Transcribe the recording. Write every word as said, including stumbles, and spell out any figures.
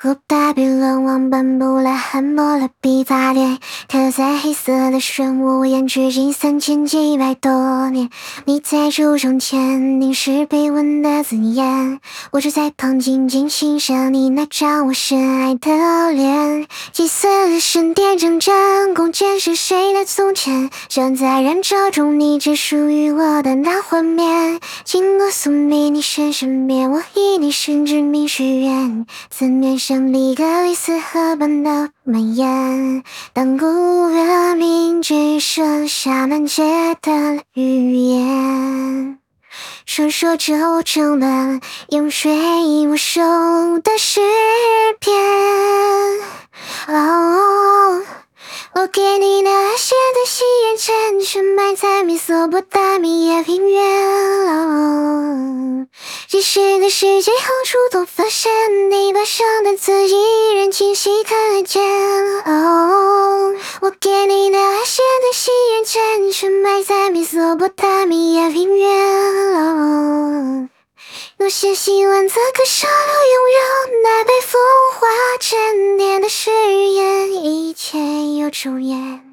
古代比伦王颁布了汉谟拉比法典，刻在黑色的漩涡眼，至今三千七百多年。你在书中签订是碑文的字眼，我只在旁静静欣赏你那张我深爱的脸。祭祀的神殿铮铮弓箭是谁的从前？站在人潮中，你只属于我的那画面。经过宿命，你身身边，我以你生之名许愿，思念像离歌雨丝河般的蔓延。当古文明只剩下满街的语言，传说就成了用水印我手的诗篇。哦，我给你那些的誓言，沉沉埋在美索不达米亚平原。哦，几时的世界后触动发现你把上的字依然清晰看见。哦，我给你那些的誓言，沉沉埋在美索不达米亚平原。哦，多些希望此刻少留拥有那被风化沉淀的誓言，一切又重演。